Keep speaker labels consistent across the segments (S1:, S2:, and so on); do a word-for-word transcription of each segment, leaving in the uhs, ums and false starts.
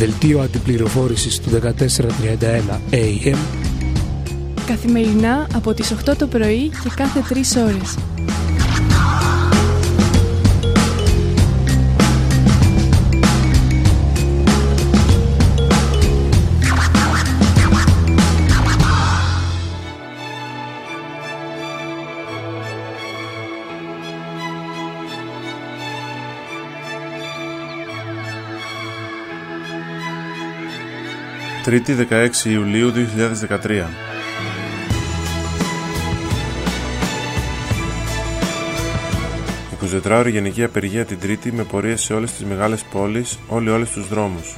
S1: Δελτίο αντιπληροφόρησης του δεκατέσσερα τριάντα ένα έι εμ.
S2: Καθημερινά από τις οκτώ το πρωί και κάθε τρεις ώρες.
S3: Τρίτη δεκαέξι Ιουλίου δύο χιλιάδες δεκατρία. εικοσιτετράωρη γενική απεργία την Τρίτη με πορείες σε όλες τις μεγάλες πόλεις, όλοι όλες τους δρόμους.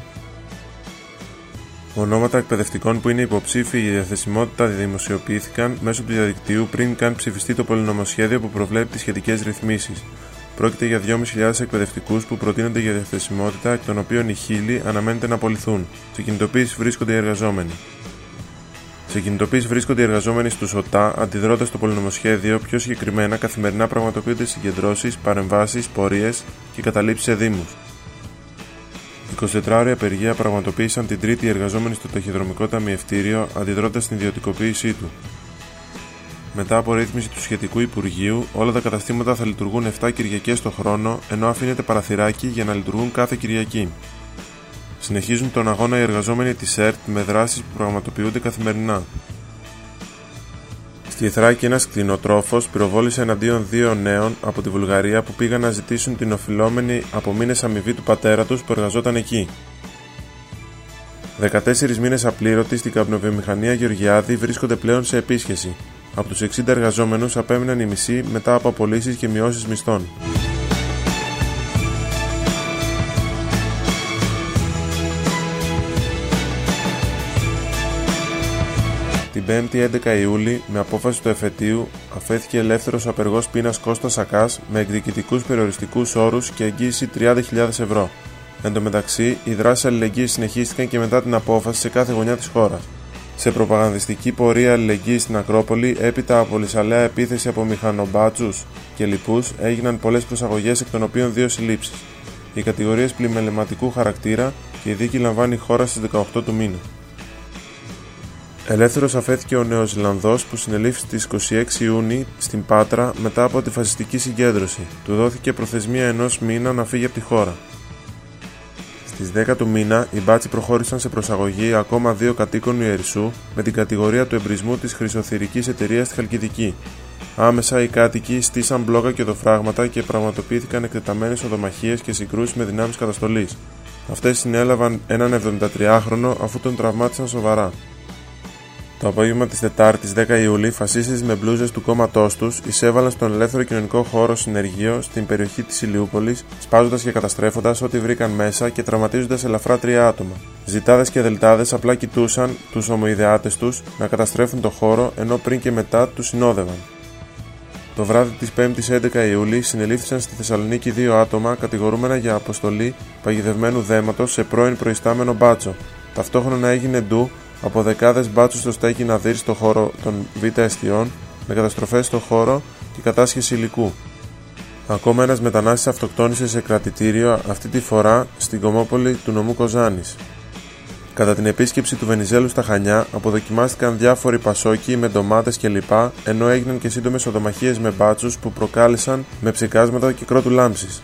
S3: Ονόματα εκπαιδευτικών που είναι υποψήφιοι για διαθεσιμότητα δημοσιοποιήθηκαν μέσω του διαδικτύου πριν καν ψηφιστεί το πολυνομοσχέδιο που προβλέπει τις σχετικές ρυθμίσεις. Πρόκειται για δυόμισι χιλιάδες εκπαιδευτικούς που προτείνονται για διαθεσιμότητα, εκ των οποίων οι χίλιοι αναμένεται να απολυθούν. Σε κινητοποίηση βρίσκονται οι εργαζόμενοι. Σε κινητοποίηση βρίσκονται οι εργαζόμενοι στους ΟΤΑ, αντιδρώντας στο πολυνομοσχέδιο. Πιο συγκεκριμένα, καθημερινά πραγματοποιούνται συγκεντρώσεις, παρεμβάσεις, πορείες και καταλήψεις σε δήμους. εικοσιτετράωρη απεργία πραγματοποίησαν την Τρίτη οι εργαζόμενοι στο ταχυδρομικό ταμιευτήριο, αντιδρώντας στην ιδιωτικοποίησή του. Μετά από ρύθμιση του σχετικού Υπουργείου, όλα τα καταστήματα θα λειτουργούν επτά Κυριακές το χρόνο, ενώ αφήνεται παραθυράκι για να λειτουργούν κάθε Κυριακή. Συνεχίζουν τον αγώνα οι εργαζόμενοι της ΕΡΤ με δράσεις που πραγματοποιούνται καθημερινά. Στη Θράκη, ένας κτηνοτρόφος πυροβόλησε εναντίον δύο νέων από τη Βουλγαρία που πήγαν να ζητήσουν την οφειλόμενη από μήνες αμοιβή του πατέρα τους που εργαζόταν εκεί. δεκατέσσερις μήνες απλήρωτοι στην καπνοβιομηχανία Γεωργιάδη βρίσκονται πλέον σε επίσχεση. Από τους εξήντα εργαζόμενους απέμειναν οι μισοί μετά από απολύσεις και μειώσεις μισθών. Την Πέμπτη έντεκα Ιούλη, με απόφαση του εφετείου, αφέθηκε ελεύθερος απεργός πείνας Κώστας Σακάς με εκδικητικούς περιοριστικούς όρους και εγγύηση τριάντα χιλιάδες ευρώ. Εν τω μεταξύ, οι δράσεις αλληλεγγύης συνεχίστηκαν και μετά την απόφαση σε κάθε γωνιά της χώρας. Σε προπαγανδιστική πορεία αλληλεγγύης στην Ακρόπολη, έπειτα από λυσαλέα επίθεση από μηχανομπάτσους και λοιπούς, έγιναν πολλές προσαγωγές, εκ των οποίων δύο συλλήψεις. Οι κατηγορίες πλημεληματικού χαρακτήρα και η δίκη λαμβάνει χώρα στις δεκαοκτώ του μήνα. Ελεύθερος αφέθηκε ο Νεοζηλανδός που συνελήφθη στις είκοσι έξι Ιουνίου στην Πάτρα μετά από τη φασιστική συγκέντρωση. Του δόθηκε προθεσμία ενός μήνα να φύγει από τη χώρα. Στις δέκα του μήνα, οι μπάτσοι προχώρησαν σε προσαγωγή ακόμα δύο κατοίκων Ιερισσού με την κατηγορία του εμπρισμού της χρυσοθυρικής εταιρείας στη Χαλκιδική. Άμεσα οι κάτοικοι στήσαν μπλόκα και οδοφράγματα και πραγματοποιήθηκαν εκτεταμένες οδομαχίες και συγκρούσεις με δυνάμεις καταστολής. Αυτές συνέλαβαν έναν εβδομηντατριάχρονο αφού τον τραυμάτισαν σοβαρά. Το απόγευμα της Τετάρτης δέκα Ιουλίου, φασίστες με μπλούζες του κόμματός τους εισέβαλαν στον ελεύθερο κοινωνικό χώρο Συνεργείο στην περιοχή της Ηλιούπολης, σπάζοντας και καταστρέφοντας ό,τι βρήκαν μέσα και τραυματίζοντας ελαφρά τρία άτομα. Ζητάδες και δελτάδες απλά κοιτούσαν τους ομοειδεάτες τους να καταστρέφουν το χώρο, ενώ πριν και μετά τους συνόδευαν. Το βράδυ της Πέμπτης έντεκα Ιουλίου συνελήφθησαν στη Θεσσαλονίκη δύο άτομα κατηγορούμενα για αποστολή παγιδευμένου δέματος σε πρώην προϊστάμενο μπάτσο. Ταυτόχρονα έγινε ντου από δεκάδες μπάτσους στο στέκι Ναδύρ στο χώρο των Β' εστιών με καταστροφές στο χώρο και κατάσχεση υλικού. Ακόμα ένας μετανάστης αυτοκτόνησε σε κρατητήριο, αυτή τη φορά στην Κομμόπολη του νομού Κοζάνης. Κατά την επίσκεψη του Βενιζέλου στα Χανιά, αποδοκιμάστηκαν διάφοροι πασόκοι με ντομάτες κλπ., ενώ έγιναν και σύντομες οδομαχίες με μπάτσους που προκάλεσαν με ψεκάσματα και κρότου λάμψης.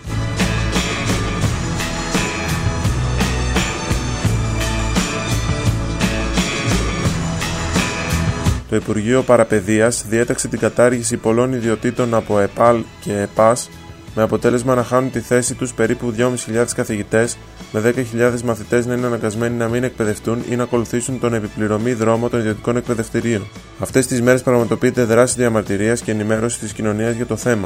S3: Το Υπουργείο Παραπαιδείας διέταξε την κατάργηση πολλών ιδιωτήτων από ΕΠΑΛ και ΕΠΑΣ, με αποτέλεσμα να χάνουν τη θέση τους περίπου δυόμισι χιλιάδες καθηγητές, με δέκα χιλιάδες μαθητές να είναι αναγκασμένοι να μην εκπαιδευτούν ή να ακολουθήσουν τον επιπληρωμή δρόμο των ιδιωτικών εκπαιδευτηρίων. Αυτές τις μέρες πραγματοποιείται δράση διαμαρτυρίας και ενημέρωση της κοινωνίας για το θέμα.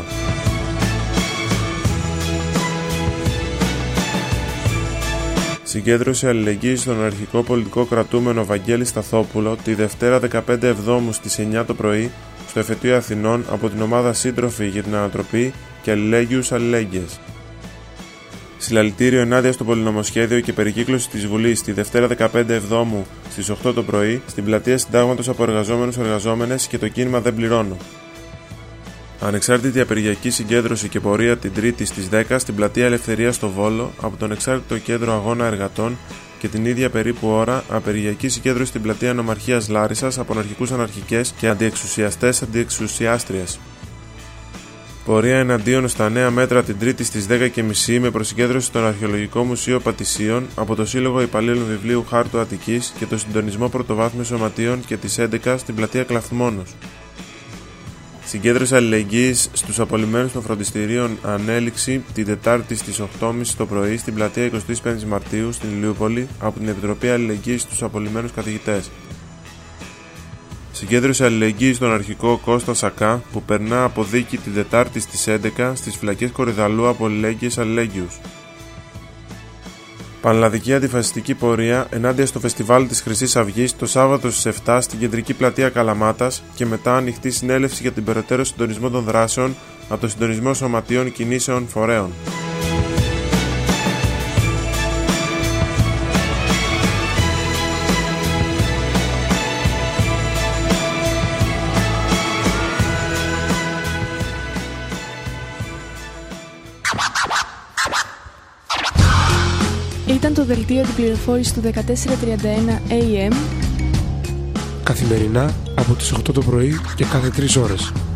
S3: Συγκέντρωση αλληλεγγύης στον αρχικό πολιτικό κρατούμενο Βαγγέλη Σταθόπουλο τη Δευτέρα δεκαπέντε Εβδόμου στις εννιά το πρωί στο Εφετείο Αθηνών από την ομάδα Σύντροφοι για την Ανατροπή και Αλληλέγγυους Αλληλέγγυες. Συλλαλητήριο ενάντια στο πολυνομοσχέδιο και περικύκλωση της Βουλής τη Δευτέρα δεκαπέντε Εβδόμου στις οκτώ το πρωί στην πλατεία Συντάγματος από εργαζόμενους εργαζόμενες και το κίνημα Δεν Πληρώνω. Ανεξάρτητη απεργιακή συγκέντρωση και πορεία την Τρίτη στις δέκα στην πλατεία Ελευθερίας στο Βόλο από τον Εξάρτητο Κέντρο Αγώνα Εργατών και την ίδια περίπου ώρα απεργιακή συγκέντρωση στην πλατεία Νομαρχίας Λάρισσας από αναρχικούς αναρχικές και αντιεξουσιαστές αντιεξουσιάστριες. Πορεία εναντίον στα νέα μέτρα την Τρίτη στις δέκα και μισή με προσυγκέντρωση στο Αρχαιολογικό Μουσείο Πατησίων από το Σύλλογο Υπαλλήλων Βιβλίου Χάρτου Αττικής και το Συντονισμό Πρωτοβάθμιων Σωματείων και τις έντεκα στην πλατεία Κλαθμόνος. Συγκέντρωση αλληλεγγύης στους απολυμμένους των φροντιστηρίων ανέληξη την Τετάρτη στις οκτώ και μισή το πρωί στην πλατεία εικοστή πέμπτη Μαρτίου στην Ηλιούπολη από την Επιτροπή Αλληλεγγύης στους απολυμμένους καθηγητές. Συγκέντρωση αλληλεγγύης στον αρχικό Κώστα Σακά που περνά από δίκη την Τετάρτη στις έντεκα στις φυλακές Κορυδαλού από αλληλέγγυες αλληλέγγυους. Πανελλαδική αντιφασιστική πορεία ενάντια στο φεστιβάλ της Χρυσής Αυγής το Σάββατο στις επτά στην κεντρική πλατεία Καλαμάτας και μετά ανοιχτή συνέλευση για την περαιτέρω συντονισμό των δράσεων από το Συντονισμό Σωματείων Κινήσεων Φορέων.
S2: Ήταν το δελτίο αντιπληροφόρησης του δεκατέσσερα τριάντα ένα έι εμ
S1: καθημερινά από τις οκτώ το πρωί και κάθε τρεις ώρες.